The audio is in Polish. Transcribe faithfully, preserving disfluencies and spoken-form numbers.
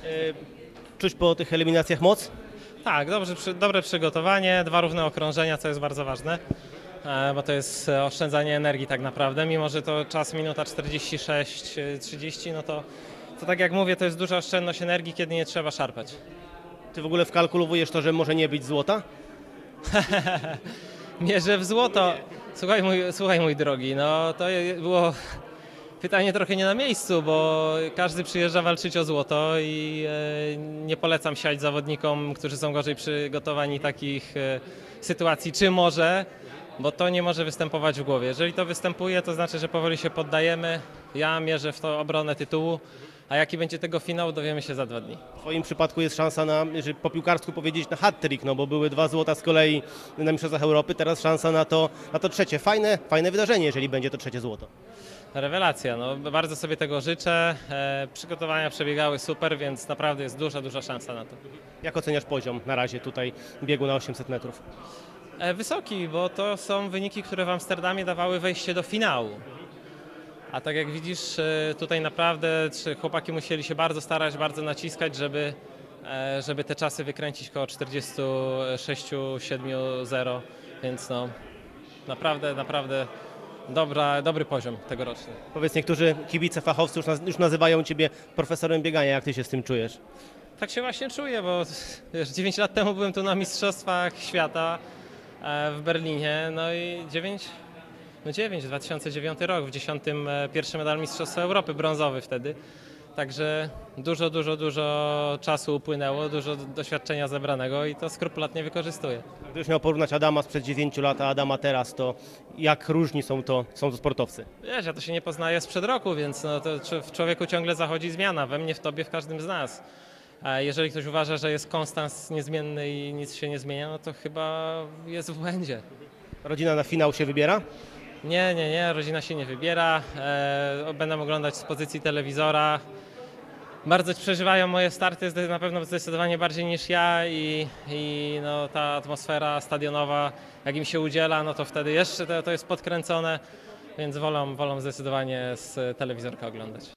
Czuć po tych eliminacjach moc? Tak, dobrze, przy, dobre przygotowanie, dwa równe okrążenia, co jest bardzo ważne, e, bo to jest e, oszczędzanie energii tak naprawdę, mimo że to czas minuta czterdzieści sześć trzydzieści, no to, to tak jak mówię, to jest duża oszczędność energii, kiedy nie trzeba szarpać. Ty w ogóle wkalkulowujesz to, że może nie być złota? Mierzę w złoto. Słuchaj mój, słuchaj mój drogi, no to je- było pytanie trochę nie na miejscu, bo każdy przyjeżdża walczyć o złoto i e, nie polecam siać zawodnikom, którzy są gorzej przygotowani takich e, sytuacji, czy może, bo to nie może występować w głowie. Jeżeli to występuje, to znaczy, że powoli się poddajemy. Ja mierzę w to obronę tytułu, a jaki będzie tego finał, dowiemy się za dwa dni. W Twoim przypadku jest szansa na, jeżeli po piłkarsku powiedzieć, na hat-trick, no bo były dwa złota z kolei na Mistrzostwach Europy, teraz szansa na to, na to trzecie. Fajne, fajne wydarzenie, jeżeli będzie to trzecie złoto. Rewelacja, no bardzo sobie tego życzę. E, przygotowania przebiegały super, więc naprawdę jest duża, duża szansa na to. Jak oceniasz poziom na razie tutaj biegu na osiemset metrów? E, wysoki, bo to są wyniki, które w Amsterdamie dawały wejście do finału. A tak jak widzisz, e, tutaj naprawdę czy chłopaki musieli się bardzo starać, bardzo naciskać, żeby, e, żeby te czasy wykręcić koło czterdzieści sześć siedem zero, więc no naprawdę, naprawdę dobra, dobry poziom tegoroczny. Powiedz, niektórzy kibice, fachowcy już, naz już nazywają Ciebie profesorem biegania. Jak Ty się z tym czujesz? Tak się właśnie czuję, bo wiesz, dziewięć lat temu byłem tu na Mistrzostwach Świata e, w Berlinie, no i dziewięć, no dziewięć, dwa tysiące dziewiąty rok, w dziesiątym e, pierwszy medal Mistrzostwa Europy, brązowy wtedy. Także dużo, dużo, dużo czasu upłynęło, dużo doświadczenia zebranego i to skrupulatnie wykorzystuję. Gdybyś miał porównać Adama sprzed dziewięciu lat, a Adama teraz, to jak różni są to, są to sportowcy? Wiesz, ja to się nie poznaję sprzed roku, więc no to w człowieku ciągle zachodzi zmiana, we mnie, w tobie, w każdym z nas. A jeżeli ktoś uważa, że jest konstans niezmienny i nic się nie zmienia, no to chyba jest w błędzie. Rodzina na finał się wybiera? Nie, nie, nie, rodzina się nie wybiera. E, będę oglądać z pozycji telewizora. Bardzo przeżywają moje starty, zde- na pewno zdecydowanie bardziej niż ja i, i no, ta atmosfera stadionowa, jak im się udziela, no to wtedy jeszcze to, to jest podkręcone, więc wolą, wolą zdecydowanie z telewizorka oglądać.